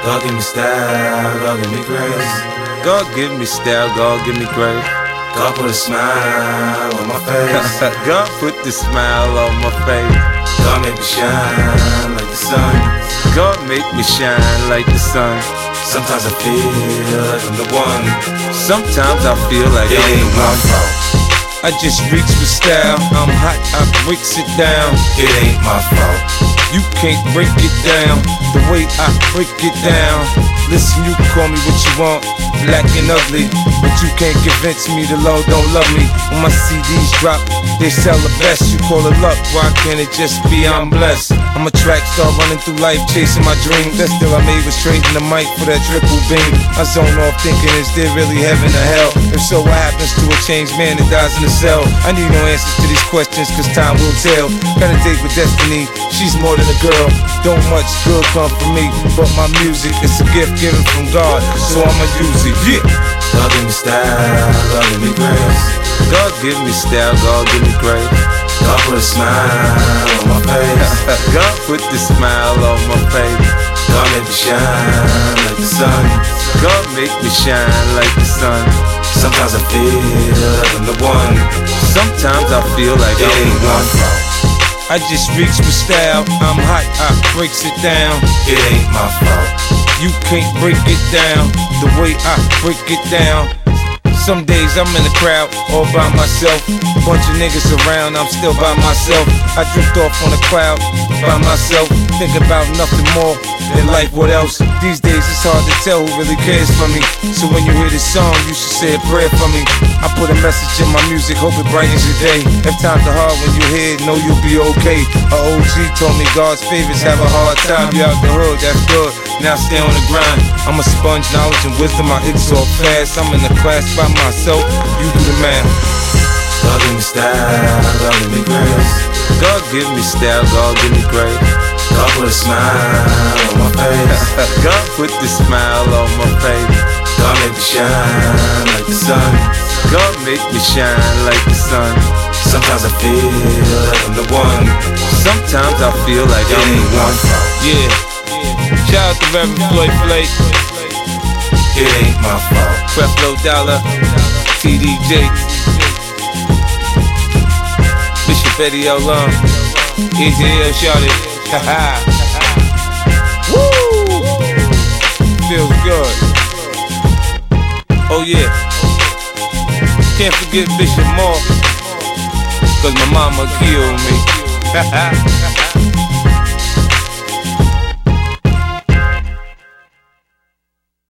God give me style, God give me grace. God give me style, God give me grace. God put a smile on my face. God put the smile on my face. God make me shine like the sun. God make me shine like the sun. Sometimes I feel like I'm the one. Sometimes I feel like it I'm ain't the my one. fault. I just reach with style. I'm hot, I breaks it down. It ain't my fault. You can't break it down the way I break it down. Listen, you can call me what you want, black and ugly, but you can't convince me the Lord don't love me. When my CDs drop, they sell the best. You call it luck, why can't it just be I'm blessed? I'm a track star running through life, chasing my dreams. That still I made was trading the mic for that triple beam. I zone off thinking, is there really heaven or hell? If so, what happens to a changed man that dies in a cell? I need no answers to these questions, cause time will tell. Got a date with destiny, she's more than a girl. Don't much good come from me, but my music is a gift given from God, so I'ma use it, yeah. God give me style, God give me grace. God give me style, God give me grace. God put a smile on my face. God put the smile on my face. God make me shine like the sun. God make me shine like the sun. Sometimes I feel like I'm the one. Sometimes I feel like it I'm ain't the my one. fault. I just reach with style. I'm hot, I breaks it down. It ain't my fault. You can't break it down the way I break it down. Some days I'm in the crowd all by myself. Bunch of niggas around, I'm still by myself. I drift off on the cloud by myself. Think about nothing more than life, what else? These days it's hard to tell who really cares for me. So when you hear this song, you should say a prayer for me. I put a message in my music, hope it brightens your day. If times are hard when you hear it, know you'll be okay. A OG told me God's favorites have a hard time. You out the hood, that's good. Now stay on the grind. I'm a sponge, knowledge and wisdom, I absorb fast. I'm in the class by myself, you do the math. God give me style, God give me grace. God give me style, God give me grace. God put a smile on my face. God put the smile on my face. God make me shine like the sun. God make me shine like the sun. Sometimes I feel like I'm the one. Sometimes I feel like it I'm ain't the one. my fault. Yeah. Shout out to Reverend Floyd Flake. It ain't my fault. Creflo Dollar, TDJ, Bishop Eddie L. Long, Easy L. Shawty. Woo! Feels good. Oh yeah. Can't forget Bishop Moore, cause my mama killed me.